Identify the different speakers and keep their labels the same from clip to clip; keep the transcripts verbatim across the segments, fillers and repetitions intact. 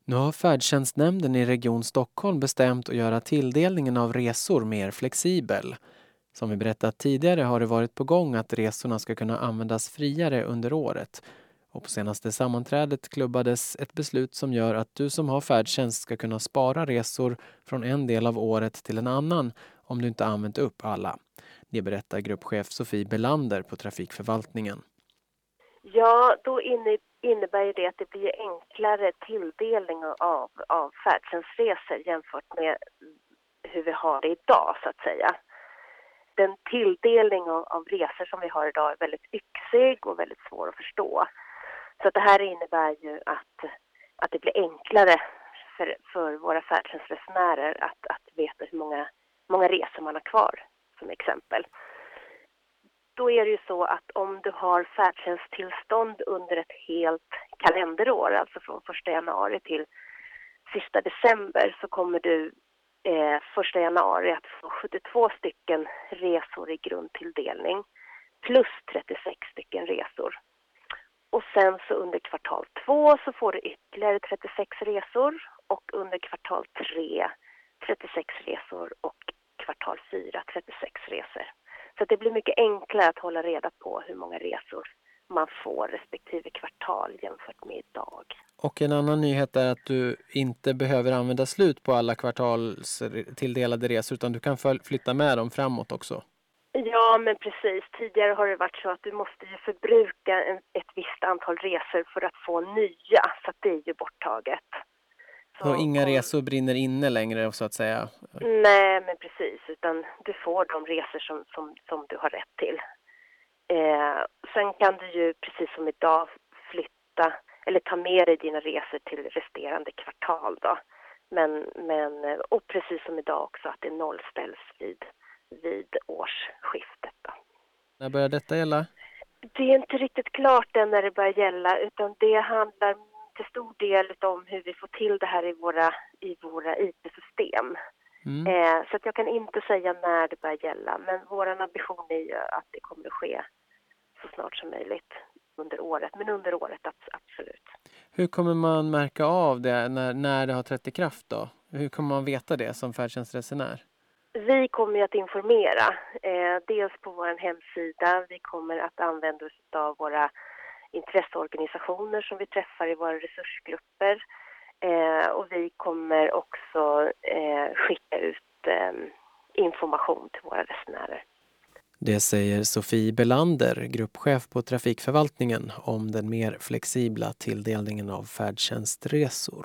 Speaker 1: Nu har färdtjänstnämnden i Region Stockholm bestämt att göra tilldelningen av resor mer flexibel. Som vi berättat tidigare har det varit på gång att resorna ska kunna användas friare under året. Och på senaste sammanträdet klubbades ett beslut som gör att du som har färdtjänst ska kunna spara resor från en del av året till en annan om du inte använt upp alla. Det berättar gruppchef Sofie Belander på Trafikförvaltningen.
Speaker 2: Ja, då innebär det att det blir enklare tilldelning av, av färdtjänstresor jämfört med hur vi har det idag så att säga. Den tilldelning av, av resor som vi har idag är väldigt yxig och väldigt svår att förstå. Så att det här innebär ju att, att det blir enklare för, för våra färdtjänstresenärer att, att veta hur många, många resor man har kvar som exempel. Då är det ju så att om du har färdtjänsttillstånd under ett helt kalenderår, alltså från första januari till sista december, så kommer du eh, första januari att få sjuttiotvå stycken resor i grundtilldelning plus trettiosex stycken resor. Och sen så under kvartal två så får du ytterligare trettiosex resor och under kvartal tre trettiosex resor och kvartal fyra trettiosex resor. Så det blir mycket enklare att hålla reda på hur många resor man får respektive kvartal jämfört med idag.
Speaker 1: Och en annan nyhet är att du inte behöver använda slut på alla kvartals tilldelade resor utan du kan flytta med dem framåt också.
Speaker 2: Ja, men precis. Tidigare har det varit så att du måste ju förbruka en, ett visst antal resor för att få nya, så att det är ju borttaget.
Speaker 1: Så och inga resor brinner inne längre så att säga?
Speaker 2: Nej, men precis. Utan du får de resor som, som, som du har rätt till. Eh, sen kan du ju precis som idag flytta eller ta med dig dina resor till resterande kvartal då. Men, men, och precis som idag också att det nollställs vid, vid årsskiftet då.
Speaker 1: När börjar detta gälla?
Speaker 2: Det är inte riktigt klart än när det börjar gälla, utan det handlar till stor del om hur vi får till det här i våra, i våra I T-system. Mm. Eh, så att jag kan inte säga när det börjar gälla, men vår ambition är ju att det kommer att ske så snart som möjligt under året, men under året absolut.
Speaker 1: Hur kommer man märka av det när, när det har trätt i kraft då? Hur kommer man veta det som färdtjänstresenär?
Speaker 2: Vi kommer att informera, eh, dels på vår hemsida. Vi kommer att använda oss av våra intresseorganisationer som vi träffar i våra resursgrupper. Eh, och vi kommer också eh, skicka ut eh, information till våra resenärer.
Speaker 1: Det säger Sofie Belander, gruppchef på Trafikförvaltningen, om den mer flexibla tilldelningen av färdtjänstresor.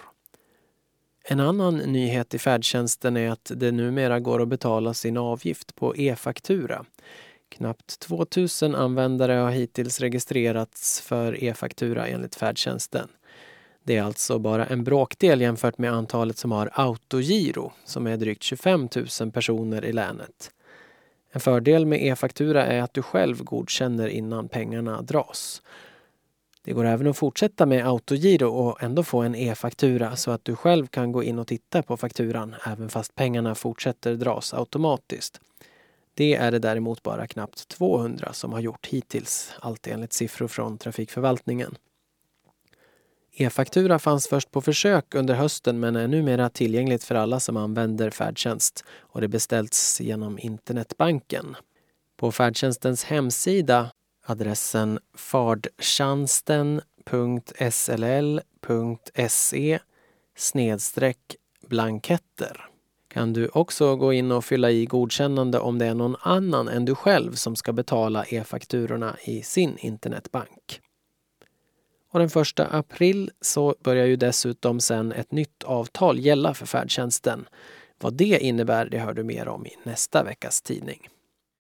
Speaker 1: En annan nyhet i färdtjänsten är att det numera går att betala sin avgift på e-faktura. Knappt tvåtusen användare har hittills registrerats för e-faktura enligt färdtjänsten. Det är alltså bara en bråkdel jämfört med antalet som har autogiro, som är drygt tjugofem tusen personer i länet. En fördel med e-faktura är att du själv godkänner innan pengarna dras. Det går även att fortsätta med autogiro och ändå få en e-faktura så att du själv kan gå in och titta på fakturan även fast pengarna fortsätter dras automatiskt. Det är det däremot bara knappt tvåhundra som har gjort hittills, allt enligt siffror från Trafikförvaltningen. E-faktura fanns först på försök under hösten men är numera tillgängligt för alla som använder färdtjänst och det beställts genom internetbanken. På färdtjänstens hemsida, adressen fardtjänsten punkt s l l punkt se snedstreck blanketter kan du också gå in och fylla i godkännande om det är någon annan än du själv som ska betala e-fakturorna i sin internetbank. Och den första april så börjar ju dessutom sen ett nytt avtal gälla för färdtjänsten. Vad det innebär det hör du mer om i nästa veckas tidning.